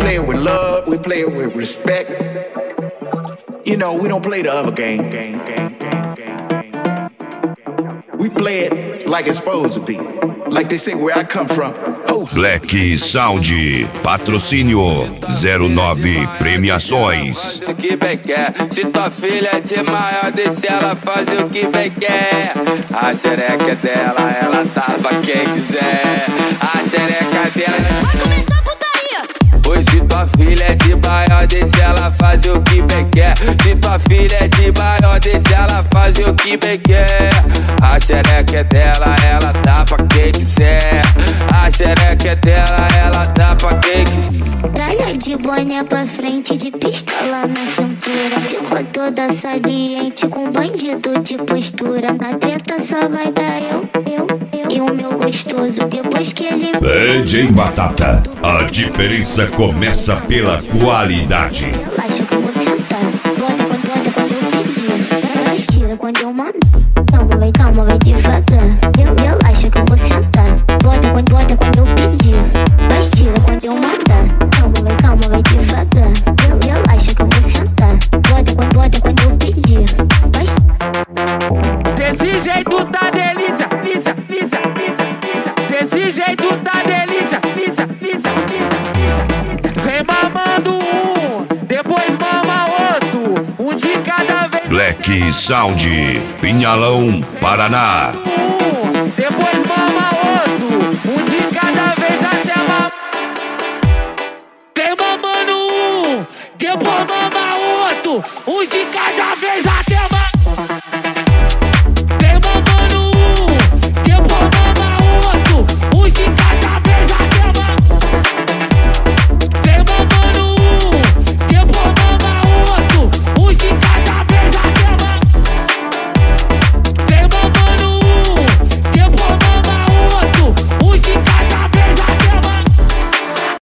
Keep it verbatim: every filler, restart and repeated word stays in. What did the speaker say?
play it with love, we play it with respect. You know, we don't play the other game. game, game, game, game, game. We play it like it's supposed to be. Like they say where I come from. Oh. Black Sound, patrocínio zero nove Premiações. O que bem quer. Se tua filha é de maior, deixa ela fazer o que bem quer. A xereca é dela, ela tava quem quiser. A xereca dela. Vai começar a putaria. Pois se tua filha é de maior, deixa ela fazer o que bem quer. Se tua filha é de maior, deixa ela fazer o que bem quer. A xereca é dela, ela dá pra quem quiser. A xereca é dela, ela dá pra quem quiser. Praia de boné pra frente, de pistola na cintura. Ficou toda saliente, com bandido de postura. Na treta só vai dar eu, eu, eu e o meu gostoso. Depois que ele... D J Batata, a diferença começa pela qualidade. Relaxa que eu vou sentar. Bota quando, bota quando eu pedir. Mas tira quando eu mandar. Calma, vai, calma, vai devagar. Relaxa que eu vou sentar. Bota quando, bota quando eu pedir. Mas tira quando eu mandar. Calma, vai, calma, vai devagar. Relaxa que eu vou sentar. Bota quando, bota quando eu pedir. Mas... Desse jeito tá delícia, lisa, lisa, lisa, lisa. Desse jeito tá delícia, lisa, lisa, lisa. Vem mamando um, depois mama outro. Um de cada vez. Black Sound, Pinhalão, Paraná. Um, depois mama outro. Um de cada vez até mamar. Vem mamando um, depois mama outro. Um de cada